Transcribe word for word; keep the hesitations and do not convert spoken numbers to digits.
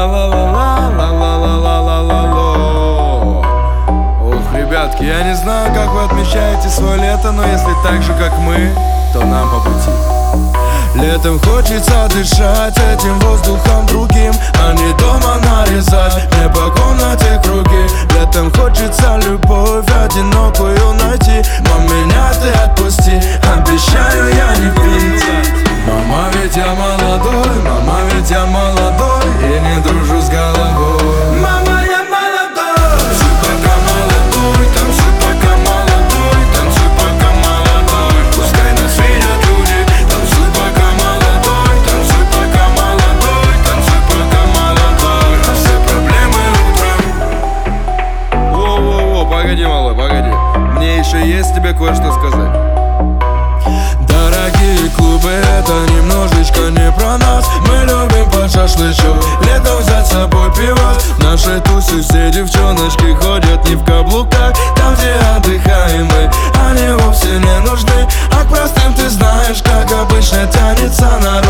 Ла-ла-ла-ла-ла-ла-ла-ла-ла-ла-ла. Ох, ребятки, я не знаю, как вы отмечаете свое лето, но если так же, как мы, то нам по пути. Летом хочется дышать этим воздухом другим, а не дома нарезать мне по комнате круги. Летом хочется любовь одинокую найти. Мам, меня ты отпусти, обещаю, я не пить. Мама, ведь я молодой, мама, ведь я молодой и не дружу с головой. Мама, я молодой, танцуй пока молодой, танцуй пока молодой, танцуй пока молодой. Пускай нас видят люди, танцуй пока молодой, танцуй пока молодой, танцуй пока молодой. А все проблемы утром. Воу-воу-воу, погоди, малой, погоди. Мне еще есть тебе кое-что сказать. Дорогие клубы, это немножечко не про нас. Мы любим по шашлычок, летом взять с собой пиво. В нашей тусе все девчоночки ходят не в каблуках. Там, где отдыхаем мы, они вовсе не нужны. А к простым ты знаешь, как обычно тянется на